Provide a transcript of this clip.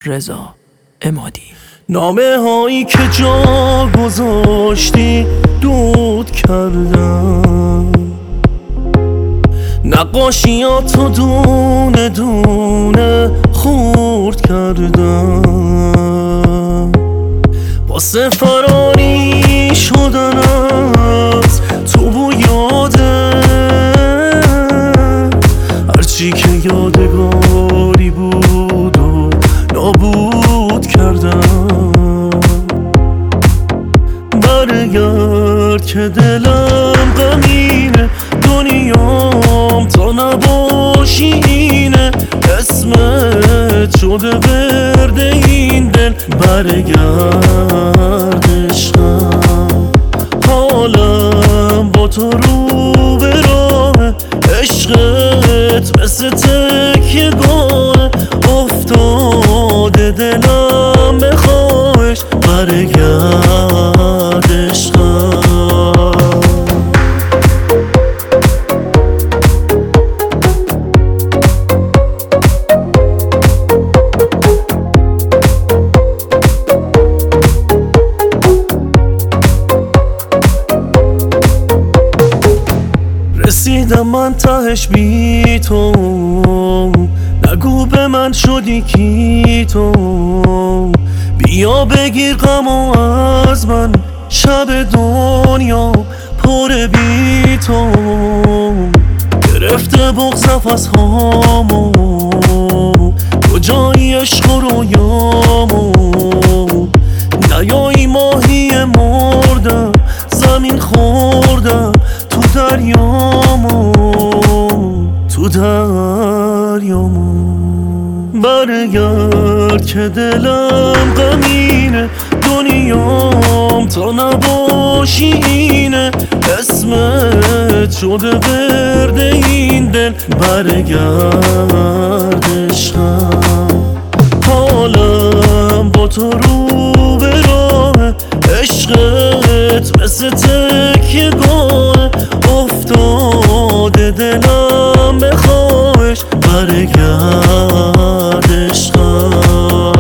رضا عمادی. نامه هایی که جا گذاشتی دود کردم، نقاشیاتو دونه دونه خورد کردم، واسه فراری شدن از تو و یاده هرچی که یادگاری بود و نابود کردم. برگرد که دلم غمینه، دنیام تا نباشی اینه، اسمت شده ورد این دل. برگرد عشقم، حالم با تو رو به راه، عشقت مثل تکیه گاه افتاده دلم به خواهش. برگرد عشقم. رسیدم من تهش بی تو، نگو به من شدی کی تو، بیا بگیر غمو از من، شب دنیا پر بی تو. گرفته بغض از هامو، کجایی عشق و رویامو، نیایی ماهی مردم، زمین خوردم تو دریامو، تو دریامو. برگرد که دلم غمینه، دنیام تا نباشی اینه، اسمت شده ورد این دل. برگرد عشقم، حالم با تو رو به راه، عشقت مثل تکیه گاه افتاده دلم به خواهش. برگرد عشقم.